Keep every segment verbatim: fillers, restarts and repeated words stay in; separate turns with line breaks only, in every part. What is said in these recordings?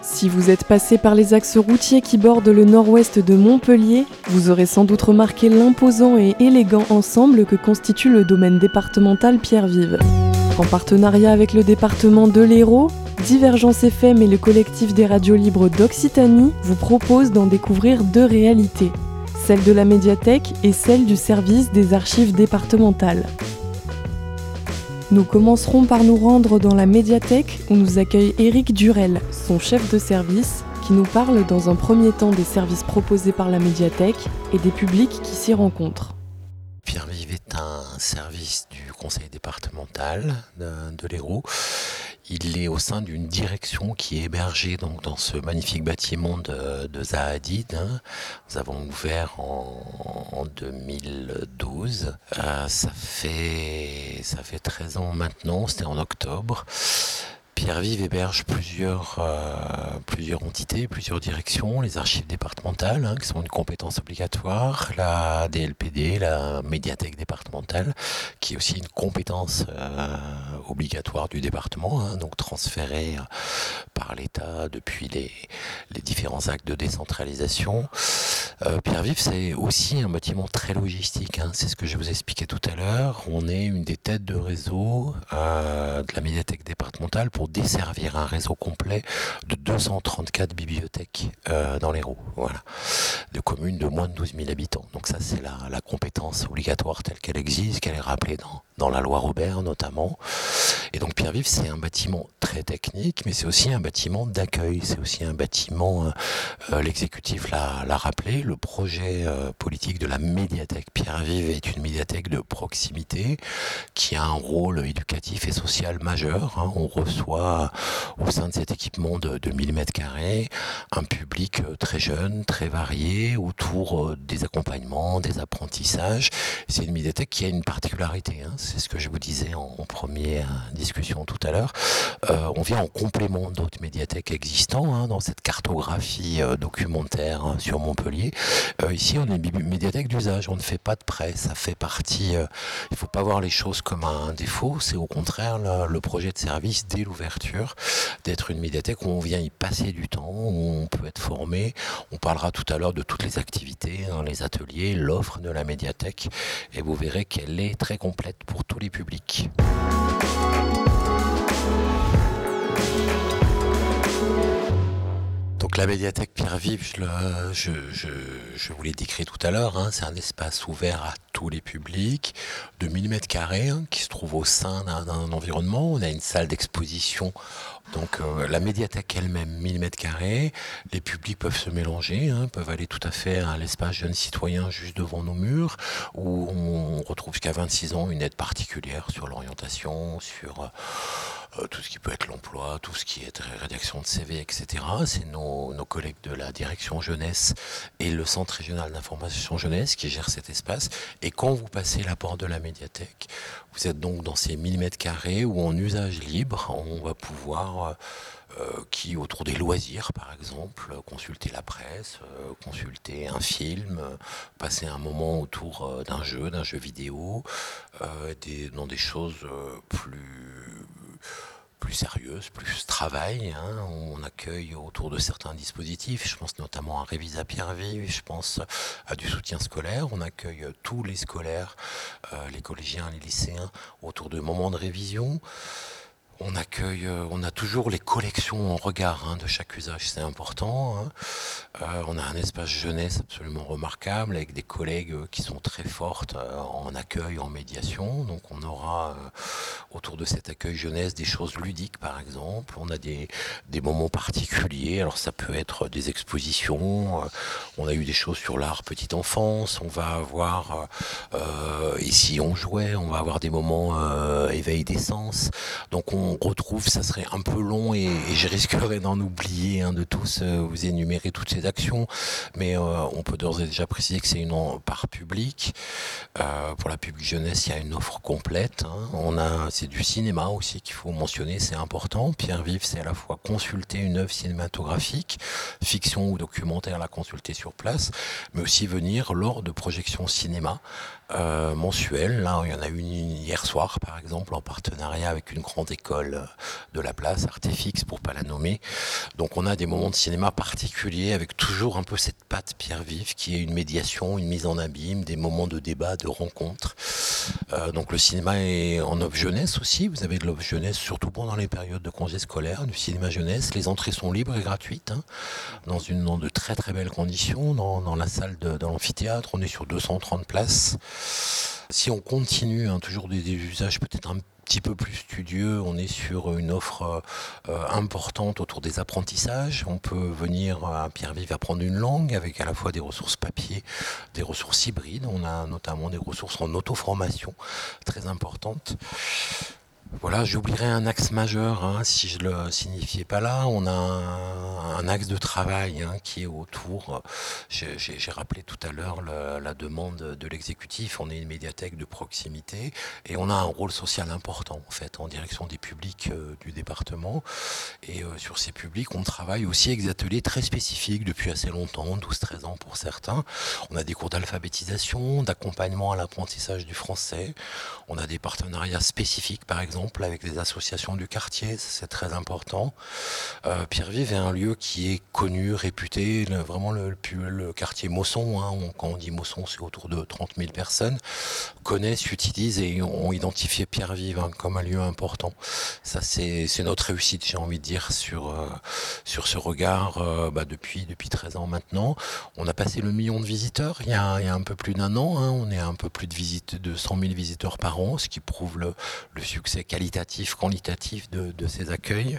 Si vous êtes passé par les axes routiers qui bordent le nord-ouest de Montpellier, vous aurez sans doute remarqué l'imposant et élégant ensemble que constitue le domaine départemental Pierre-Vive. En partenariat avec le département de l'Hérault, Divergence F M et le collectif des radios libres d'Occitanie vous proposent d'en découvrir deux réalités, celle de la médiathèque et celle du service des archives départementales. Nous commencerons par nous rendre dans la médiathèque où nous accueille Éric Durel, son chef de service, qui nous parle dans un premier temps des services proposés par la médiathèque et des publics qui s'y rencontrent.
Pierre-Vive est un service du conseil départemental de, de l'Hérault. Il est au sein d'une direction qui est hébergée donc, dans ce magnifique bâtiment de, de Zaha Hadid. Hein. Nous avons ouvert en, en deux mille douze. Euh, ça fait, ça fait treize ans maintenant, c'était en octobre. Pierre-Vive héberge plusieurs, euh, plusieurs entités, plusieurs directions, les archives départementales, hein, qui sont une compétence obligatoire, la D L P D, la médiathèque départementale, qui est aussi une compétence euh, obligatoire du département, hein, donc transférée euh, par l'État depuis les, les différents actes de décentralisation. Euh, Pierre-Vive, c'est aussi un bâtiment très logistique, hein, c'est ce que je vous expliquais tout à l'heure. On est une des têtes de réseau euh, de la médiathèque départementale pour desservir un réseau complet de deux cent trente-quatre bibliothèques euh, dans l'Hérault, voilà, de communes de moins de douze mille habitants. Donc ça, c'est la, la compétence obligatoire telle qu'elle existe, qu'elle est rappelée dans, dans la loi Robert notamment. Et donc Pierre-Vive, c'est un bâtiment très technique, mais c'est aussi un bâtiment d'accueil, c'est aussi un bâtiment, euh, l'exécutif l'a, l'a rappelé, le projet euh, politique de la médiathèque Pierre-Vive est une médiathèque de proximité qui a un rôle éducatif et social majeur, hein. On reçoit au sein de cet équipement de, de mille mètres carrés un public très jeune, très varié, autour des accompagnements, des apprentissages. C'est une médiathèque qui a une particularité, hein. C'est ce que je vous disais en, en première discussion tout à l'heure. Euh, on vient en complément d'autres médiathèques existantes, hein, dans cette cartographie euh, documentaire hein, sur Montpellier. Euh, ici, on est une médiathèque d'usage, on ne fait pas de prêt, ça fait partie... Euh, il ne faut pas voir les choses comme un défaut, c'est au contraire le, le projet de service dès l'ouverture, d'être une médiathèque où on vient y passer du temps, où on peut être formé. On parlera tout à l'heure de toutes les activités, hein, les ateliers, l'offre de la médiathèque, et vous verrez qu'elle est très complète pour tous les publics. Donc la médiathèque Pierre-Vive, je, le, je, je, je vous l'ai décrit tout à l'heure, hein, c'est un espace ouvert à tous les publics, de mille mètres carrés, hein, qui se trouve au sein d'un, d'un environnement. On a une salle d'exposition, donc euh, la médiathèque elle-même, mille mètres carrés. Les publics peuvent se mélanger, hein, peuvent aller tout à fait à l'espace jeunes citoyens juste devant nos murs, où on retrouve jusqu'à vingt-six ans une aide particulière sur l'orientation, sur... Euh, tout ce qui peut être l'emploi, tout ce qui est rédaction de C V, et cetera. C'est nos, nos collègues de la direction jeunesse et le centre régional d'information jeunesse qui gèrent cet espace. Et quand vous passez la porte de la médiathèque, vous êtes donc dans ces mille mètres carrés où en usage libre, on va pouvoir... Euh, qui, autour des loisirs, par exemple, consulter la presse, euh, consulter un film, euh, passer un moment autour euh, d'un jeu, d'un jeu vidéo, euh, des, dans des choses euh, plus... plus sérieuses, plus travail. Hein. On accueille autour de certains dispositifs, je pense notamment à Révisa Pierre-Vive, je pense à du soutien scolaire. On accueille tous les scolaires, euh, les collégiens, les lycéens, autour de moments de révision. On accueille, on a toujours les collections en regard hein, de chaque usage, c'est important. Hein. Euh, on a un espace jeunesse absolument remarquable avec des collègues qui sont très fortes euh, en accueil, en médiation. Donc on aura euh, autour de cet accueil jeunesse des choses ludiques par exemple. On a des, des moments particuliers. Alors ça peut être des expositions. Euh, on a eu des choses sur l'art petite enfance. On va avoir euh, ici on jouait. On va avoir des moments euh, éveil des sens. Donc on on retrouve, ça serait un peu long et, et je risquerais d'en oublier hein, de tous euh, vous énumérer toutes ces actions, mais euh, on peut d'ores et déjà préciser que c'est une en, par public. Euh, pour la public jeunesse, il y a une offre complète. Hein. On a, c'est du cinéma aussi qu'il faut mentionner, c'est important. Pierre-Vive, c'est à la fois consulter une œuvre cinématographique, fiction ou documentaire, la consulter sur place, mais aussi venir lors de projections cinéma euh, mensuelles. Là, il y en a une hier soir, par exemple, en partenariat avec une grande école de la place, Artefix, pour ne pas la nommer. Donc on a des moments de cinéma particuliers avec toujours un peu cette patte Pierre Vive qui est une médiation, une mise en abîme, des moments de débat, de rencontres. Euh, donc le cinéma est en offre jeunesse aussi. Vous avez de l'offre jeunesse, surtout pendant les périodes de congés scolaires, du cinéma jeunesse. Les entrées sont libres et gratuites, hein, dans, une, dans de très très belles conditions. Dans, dans la salle de dans l'amphithéâtre, on est sur deux cent trente places. Si on continue, hein, toujours des, des usages peut-être un petit peu plus studieux, on est sur une offre euh, importante autour des apprentissages. On peut venir à Pierre-Vive apprendre une langue avec à la fois des ressources papier, des ressources hybrides. On a notamment des ressources en auto-formation très importantes. Voilà, j'oublierais un axe majeur, hein, si je ne le signifiais pas là. On a un, un axe de travail, hein, qui est autour, j'ai, j'ai, j'ai rappelé tout à l'heure le, la demande de l'exécutif, on est une médiathèque de proximité et on a un rôle social important en fait en direction des publics euh, du département. Et euh, sur ces publics, on travaille aussi avec des ateliers très spécifiques depuis assez longtemps, douze treize ans pour certains. On a des cours d'alphabétisation, d'accompagnement à l'apprentissage du français. On a des partenariats spécifiques par exemple avec les associations du quartier, c'est très important. Euh, Pierre-Vive est un lieu qui est connu, réputé, le, vraiment le, le, le quartier Mosson, hein, on, quand on dit Mosson, c'est autour de trente mille personnes, connaissent, utilisent et ont identifié Pierre-Vive, hein, comme un lieu important. Ça, c'est, c'est notre réussite, j'ai envie de dire, sur, euh, sur ce regard euh, bah, depuis, depuis treize ans maintenant. On a passé le million de visiteurs il y a, il y a un peu plus d'un an, hein, on est à un peu plus de, visite, de cent mille visiteurs par an, ce qui prouve le, le succès qualitatif, quantitatif de, de ces accueils.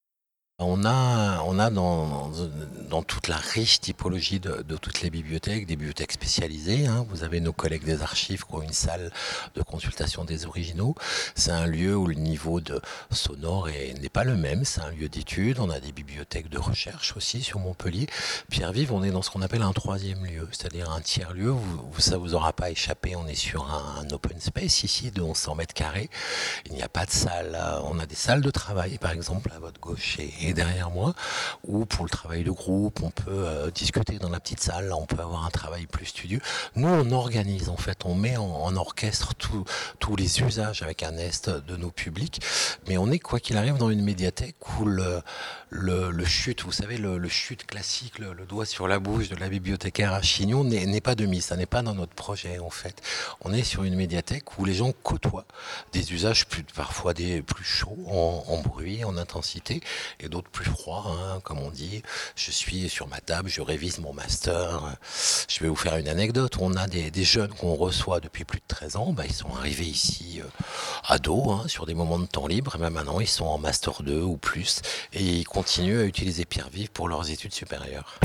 On a, on a dans, dans toute la riche typologie de, de toutes les bibliothèques, des bibliothèques spécialisées, hein. Vous avez nos collègues des archives qui ont une salle de consultation des originaux. C'est un lieu où le niveau de sonore est, n'est pas le même, c'est un lieu d'étude. On a des bibliothèques de recherche aussi sur Montpellier. Pierre-Vive, on est dans ce qu'on appelle un troisième lieu, c'est-à-dire un tiers-lieu. Vous, ça vous aura pas échappé, on est sur un, un open space ici de cent mètres carrés. Il n'y a pas de salle. On a des salles de travail, par exemple, à votre gauche et et derrière moi, où pour le travail de groupe, on peut euh, discuter dans la petite salle, là on peut avoir un travail plus studieux. Nous on organise en fait, on met en, en orchestre tous les usages avec un est de nos publics, mais on est quoi qu'il arrive dans une médiathèque où le, le, le chute, vous savez le, le chute classique, le, le doigt sur la bouche de la bibliothécaire à Chignon n'est, n'est pas de mise, ça n'est pas dans notre projet en fait. On est sur une médiathèque où les gens côtoient des usages plus, parfois des plus chauds en, en bruit, en intensité, et d'autres plus froid, hein, comme on dit. Je suis sur ma table, je révise mon master. Je vais vous faire une anecdote. On a des, des jeunes qu'on reçoit depuis plus de treize ans. Bah, ils sont arrivés ici euh, ados, hein, sur des moments de temps libre. Et même maintenant, ils sont en master deux ou plus. Et ils continuent à utiliser Pierre-Vive pour leurs études supérieures.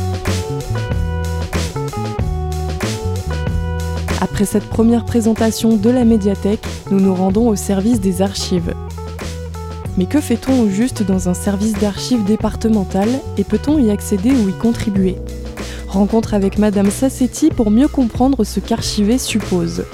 Après cette première présentation de la médiathèque, nous nous rendons au service des archives. Mais que fait-on au juste dans un service d'archives départemental et peut-on y accéder ou y contribuer ? Rencontre avec Madame Sassetti pour mieux comprendre ce qu'archiver suppose.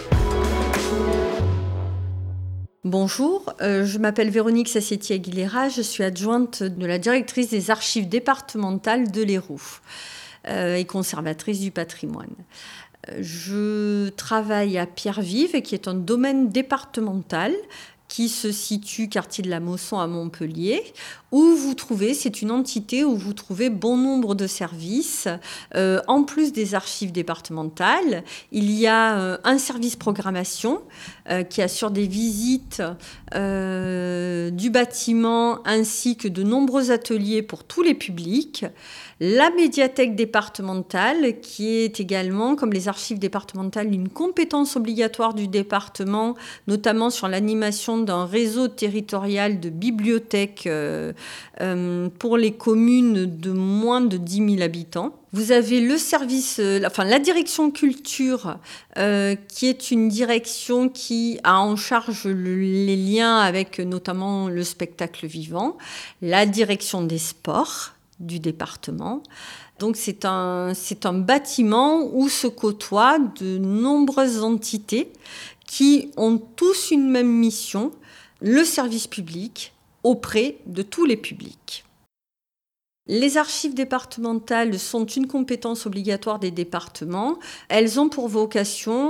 Bonjour, euh, je m'appelle Véronique Sassetti-Aguilera, je suis adjointe de la directrice des archives départementales de l'Hérault euh, et conservatrice du patrimoine. Je travaille à Pierre-Vive, qui est un domaine départemental qui se situe quartier de la Mosson à Montpellier, où vous trouvez, c'est une entité où vous trouvez bon nombre de services. Euh, en plus des archives départementales, il y a euh, un service programmation euh, qui assure des visites euh, du bâtiment ainsi que de nombreux ateliers pour tous les publics. La médiathèque départementale, qui est également, comme les archives départementales, une compétence obligatoire du département, notamment sur l'animation d'un réseau territorial de bibliothèques euh, euh, pour les communes de moins de dix mille habitants. Vous avez le service, euh, enfin la direction culture, euh, qui est une direction qui a en charge le, les liens avec notamment le spectacle vivant, la direction des sports du département. Donc c'est un, c'est un bâtiment où se côtoient de nombreuses entités qui ont tous une même mission, le service public auprès de tous les publics. Les archives départementales sont une compétence obligatoire des départements. Elles ont pour vocation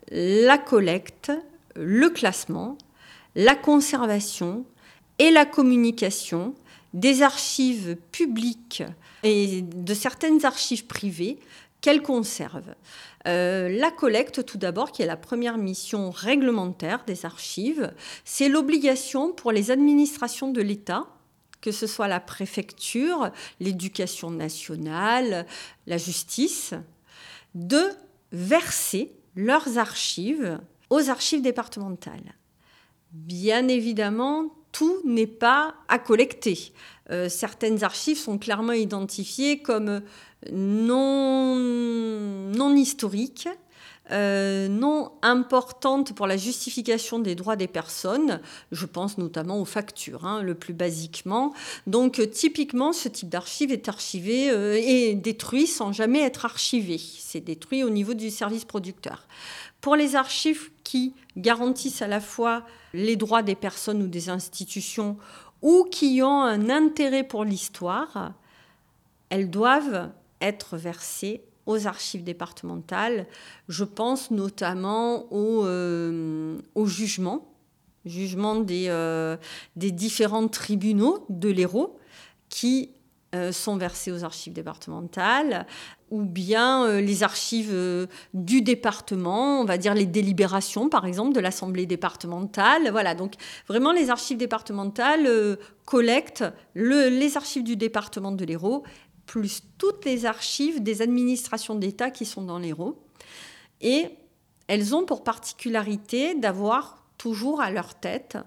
la collecte, le classement, la conservation et la communication des archives publiques et de certaines archives privées qu'elles conservent. Euh, la collecte, tout d'abord, qui est la première mission réglementaire des archives, c'est l'obligation pour les administrations de l'État, que ce soit la préfecture, l'éducation nationale, la justice, de verser leurs archives aux archives départementales. Bien évidemment, tout n'est pas à collecter. Euh, certaines archives sont clairement identifiées comme non, non historiques, euh, non importantes pour la justification des droits des personnes. Je pense notamment aux factures, hein, le plus basiquement. Donc, euh, typiquement, ce type d'archive est archivé euh, et détruit sans jamais être archivé. C'est détruit au niveau du service producteur. Pour les archives qui garantissent à la fois les droits des personnes ou des institutions ou qui ont un intérêt pour l'histoire, elles doivent être versées aux archives départementales. Je pense notamment au, euh, au jugement, jugement des, euh, des différents tribunaux de l'Hérault qui euh, sont versés aux archives départementales, ou bien euh, les archives euh, du département, on va dire les délibérations, par exemple, de l'Assemblée départementale. Voilà, donc vraiment les archives départementales euh, collectent le, les archives du département de l'Hérault, plus toutes les archives des administrations d'État qui sont dans l'Hérault. Et elles ont pour particularité d'avoir toujours à leur tête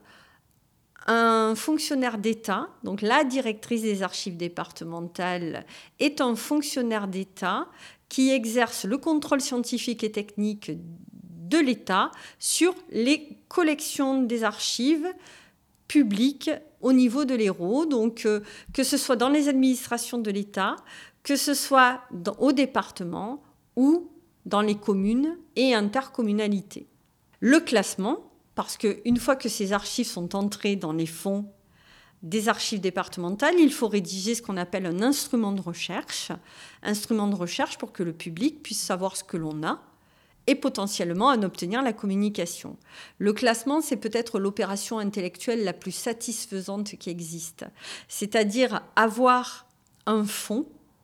un fonctionnaire d'État, donc la directrice des archives départementales est un fonctionnaire d'État qui exerce le contrôle scientifique et technique de l'État sur les collections des archives publiques au niveau de l'Hérault, donc euh, que ce soit dans les administrations de l'État, que ce soit dans, au département ou dans les communes et intercommunalités. Le classement, parce qu'une fois que ces archives sont entrées dans les fonds des archives départementales, il faut rédiger ce qu'on appelle un instrument de recherche, instrument de recherche pour que le public puisse savoir ce que l'on a et potentiellement en obtenir la communication. Le classement, c'est peut-être l'opération intellectuelle la plus satisfaisante qui existe, c'est-à-dire avoir un fonds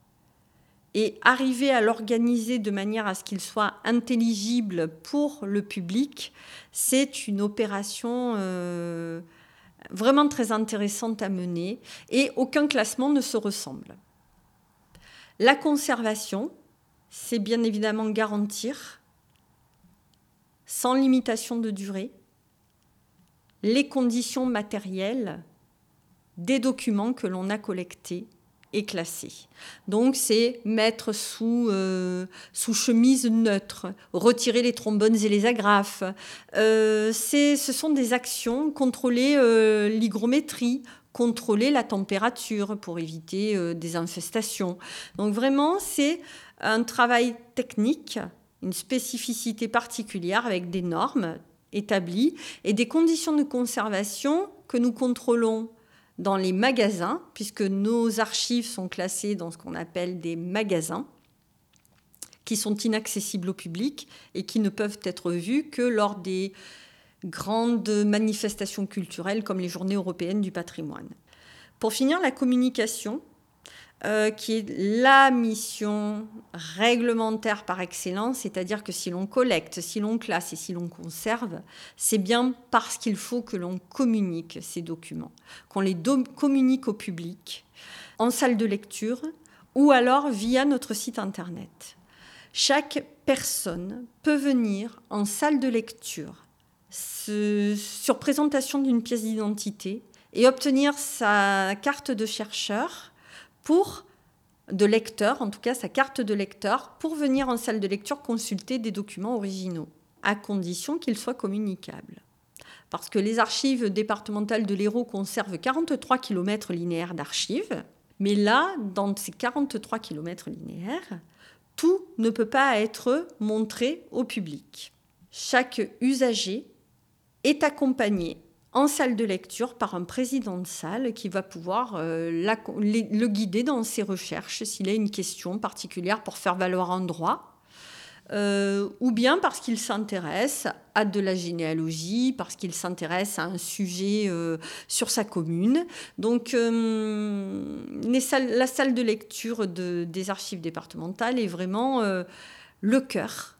et arriver à l'organiser de manière à ce qu'il soit intelligible pour le public, c'est une opération euh, vraiment très intéressante à mener et aucun classement ne se ressemble. La conservation, c'est bien évidemment garantir, sans limitation de durée, les conditions matérielles des documents que l'on a collectés et classés. Donc, c'est mettre sous, euh, sous chemise neutre, retirer les trombones et les agrafes. Euh, c'est, ce sont des actions, contrôler euh, l'hygrométrie, contrôler la température pour éviter euh, des infestations. Donc, vraiment, c'est un travail technique, une spécificité particulière avec des normes établies et des conditions de conservation que nous contrôlons dans les magasins, puisque nos archives sont classées dans ce qu'on appelle des magasins, qui sont inaccessibles au public et qui ne peuvent être vus que lors des grandes manifestations culturelles comme les Journées européennes du patrimoine. Pour finir, la communication, euh, qui est la mission réglementaire par excellence, c'est-à-dire que si l'on collecte, si l'on classe et si l'on conserve, c'est bien parce qu'il faut que l'on communique ces documents, qu'on les do- communique au public en salle de lecture ou alors via notre site internet. Chaque personne peut venir en salle de lecture ce, sur présentation d'une pièce d'identité et obtenir sa carte de chercheur pour de lecteur, en tout cas sa carte de lecteur, pour venir en salle de lecture consulter des documents originaux, à condition qu'ils soient communicables. Parce que les archives départementales de l'Hérault conservent quarante-trois kilomètres linéaires d'archives, mais là, dans ces quarante-trois kilomètres linéaires, tout ne peut pas être montré au public. Chaque usager est accompagné en salle de lecture par un président de salle qui va pouvoir euh, la, le guider dans ses recherches s'il a une question particulière pour faire valoir un droit, euh, ou bien parce qu'ils s'intéressent à de la généalogie, parce qu'ils s'intéressent à un sujet euh, sur sa commune. Donc, euh, les salles, la salle de lecture de, des archives départementales est vraiment euh, le cœur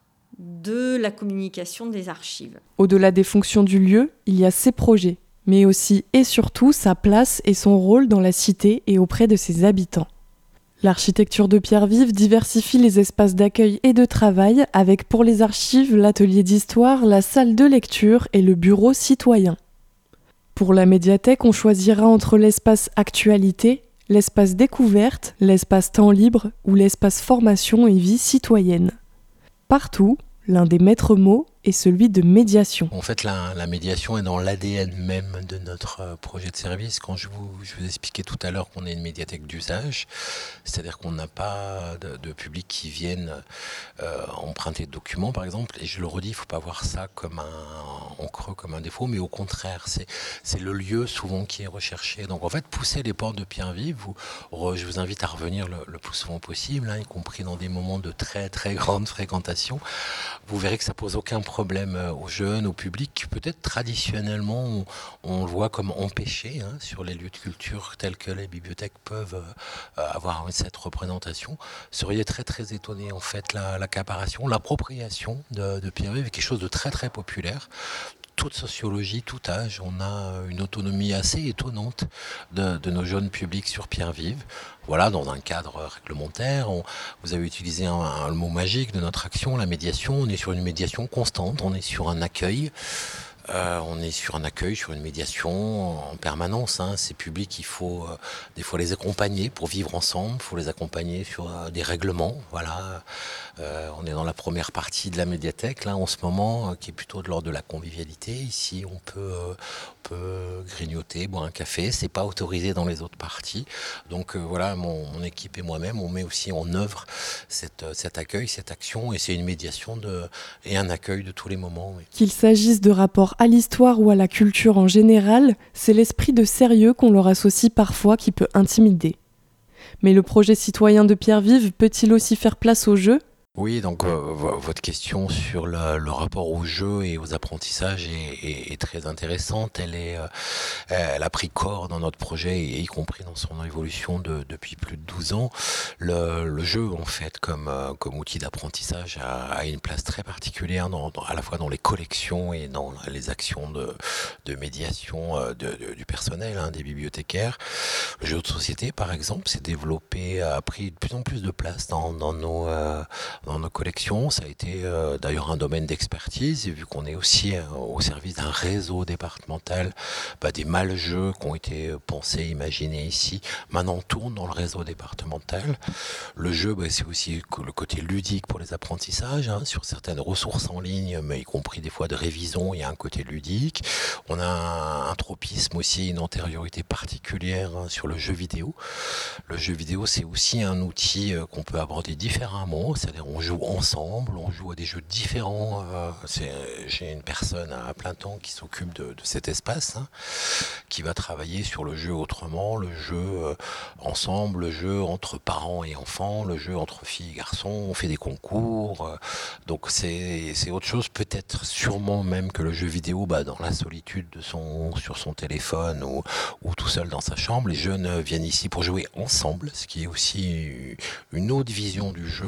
de la communication des archives.
Au-delà des fonctions du lieu, il y a ses projets, mais aussi et surtout sa place et son rôle dans la cité et auprès de ses habitants. L'architecture de pierre vive diversifie les espaces d'accueil et de travail avec pour les archives l'atelier d'histoire, la salle de lecture et le bureau citoyen. Pour la médiathèque, on choisira entre l'espace actualité, l'espace découverte, l'espace temps libre ou l'espace formation et vie citoyenne. Partout, l'un des maîtres mots est celui de médiation.
En fait, la, la médiation est dans l'A D N même de notre projet de service. Quand je vous, je vous expliquais tout à l'heure qu'on est une médiathèque d'usage, c'est-à-dire qu'on n'a pas de, de public qui viennent euh, emprunter de documents, par exemple. Et je le redis, il ne faut pas voir ça comme un, en creux, comme un défaut, mais au contraire, c'est, c'est le lieu souvent qui est recherché. Donc en fait, pousser les portes de pierre vive, vous, re, je vous invite à revenir le, le plus souvent possible, hein, y compris dans des moments de très très grande fréquentation. Vous verrez que ça pose aucun problème aux jeunes, au public, qui peut-être traditionnellement on, on le voit comme empêché hein, sur les lieux de culture tels que les bibliothèques peuvent euh, avoir cette représentation. Vous seriez très très étonné en fait la, l'accaparation, l'appropriation de, de pierre vive, quelque chose de très très populaire. Toute sociologie, tout âge, on a une autonomie assez étonnante de, de nos jeunes publics sur pierre vive. Voilà, dans un cadre réglementaire, on, vous avez utilisé un, un, le mot magique de notre action, la médiation. On est sur une médiation constante, on est sur un accueil. Euh, on est sur un accueil, sur une médiation en permanence. Hein. Ces publics, il faut euh, des fois les accompagner pour vivre ensemble. Il faut les accompagner sur euh, des règlements. Voilà. Euh, on est dans la première partie de la médiathèque, là, en ce moment, euh, qui est plutôt de l'ordre de la convivialité. Ici, on peut, euh, on peut grignoter, boire un café. C'est pas autorisé dans les autres parties. Donc euh, voilà, mon, mon équipe et moi-même, on met aussi en œuvre cette, cet accueil, cette action, et c'est une médiation de, et un accueil de tous les moments. Oui.
Qu'il s'agisse de rapports à l'histoire ou à la culture en général, c'est l'esprit de sérieux qu'on leur associe parfois qui peut intimider. Mais le projet citoyen de pierre vive peut-il aussi faire place au jeu ?
Oui, donc euh, votre question sur le, le rapport au jeu et aux apprentissages est, est, est très intéressante. Elle, est, euh, elle a pris corps dans notre projet, et y compris dans son évolution de, depuis plus de douze ans. Le, le jeu, en fait, comme, euh, comme outil d'apprentissage, a, a une place très particulière, dans, dans, à la fois dans les collections et dans les actions de, de médiation de, de, du personnel, hein, des bibliothécaires. Le jeu de société, par exemple, s'est développé, a pris de plus en plus de place dans, dans nos... Euh, dans nos collections. Ça a été euh, d'ailleurs un domaine d'expertise, et vu qu'on est aussi euh, au service d'un réseau départemental, bah, des mal-jeux qui ont été pensés, imaginés ici, maintenant tournent dans le réseau départemental. Le jeu, bah, c'est aussi le côté ludique pour les apprentissages, hein, sur certaines ressources en ligne, mais y compris des fois de révision, il y a un côté ludique. On a un, un tropisme aussi, une antériorité particulière hein, sur le jeu vidéo. Le jeu vidéo, c'est aussi un outil euh, qu'on peut aborder différemment, c'est-à-dire on joue ensemble, on joue à des jeux différents. Euh, c'est, j'ai une personne à plein temps qui s'occupe de, de cet espace, hein, qui va travailler sur le jeu autrement, le jeu euh, ensemble, le jeu entre parents et enfants, le jeu entre filles et garçons. On fait des concours. Euh, donc c'est, c'est autre chose, peut-être sûrement même que le jeu vidéo, bah, dans la solitude de son, sur son téléphone ou, ou tout seul dans sa chambre. Les jeunes viennent ici pour jouer ensemble, ce qui est aussi une autre vision du jeu.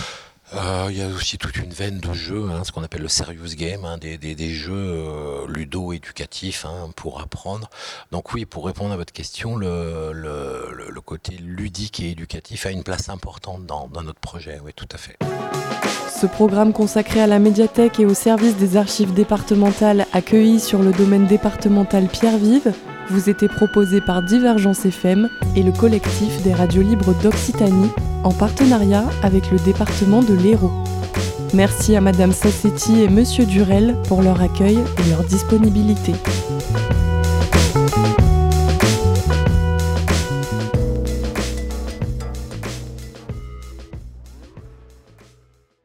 Euh, il y a aussi toute une veine de jeux, hein, ce qu'on appelle le serious game, hein, des, des, des jeux euh, ludo-éducatifs hein, pour apprendre. Donc oui, pour répondre à votre question, le, le, le, le côté ludique et éducatif a une place importante dans, dans notre projet, oui, tout à fait.
Ce programme consacré à la médiathèque et au service des archives départementales accueillis sur le domaine départemental Pierre Vive vous était proposé par Divergence F M et le collectif des radios libres d'Occitanie en partenariat avec le département de l'Hérault. Merci à Madame Sassetti et Monsieur Durel pour leur accueil et leur disponibilité.